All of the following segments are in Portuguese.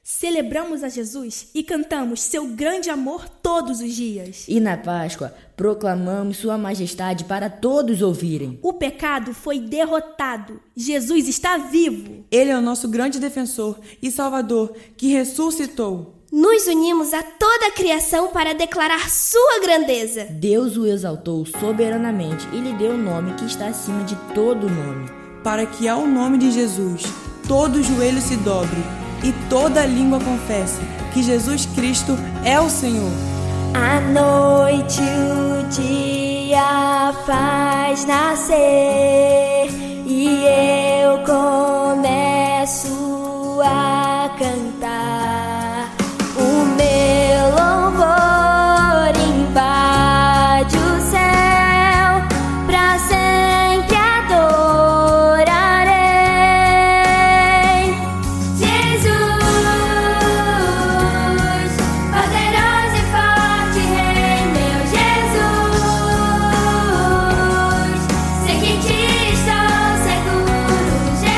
Celebramos a Jesus e cantamos seu grande amor todos os dias. E na Páscoa, proclamamos sua majestade para todos ouvirem. O pecado foi derrotado. Jesus está vivo. Ele é o nosso grande defensor e salvador que ressuscitou. Nos unimos a toda a criação para declarar sua grandeza. Deus o exaltou soberanamente e lhe deu o nome que está acima de todo nome. Para que ao nome de Jesus todo joelho se dobre e toda língua confesse que Jesus Cristo é o Senhor. À noite o dia faz nascer e eu começo a cantar. O meu louvor invade o céu, pra sempre adorarei. Jesus, poderoso e forte Rei, meu Jesus, sei que em ti estou seguro,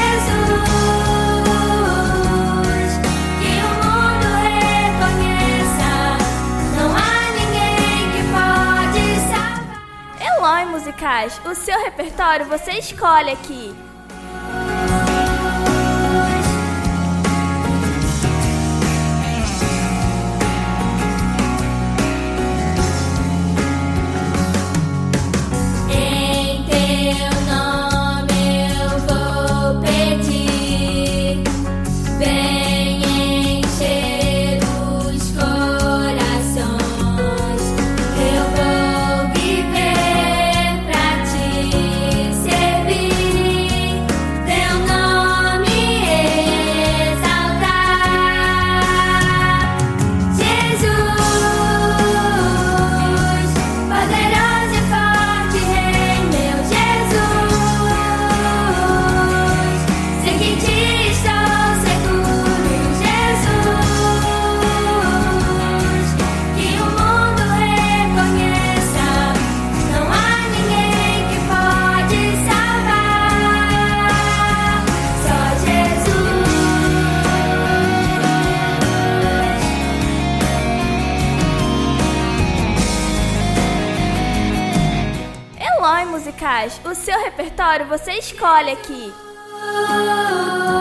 Jesus, que o mundo reconheça, não há ninguém que pode salvar. Eloy Musicais, o seu repertório você escolhe aqui. Em teu nome eu vou pedir, vem encher os corações. Eu vou viver pra te servir, teu nome exaltar. Jesus, poderoso e forte Rei, meu Jesus, sei que em ti estou seguro, Jesus, que o mundo reconheça, não há ninguém que pode salvar, só Jesus. Eloy Musicais, o seu repertório você escolhe aqui. Oh,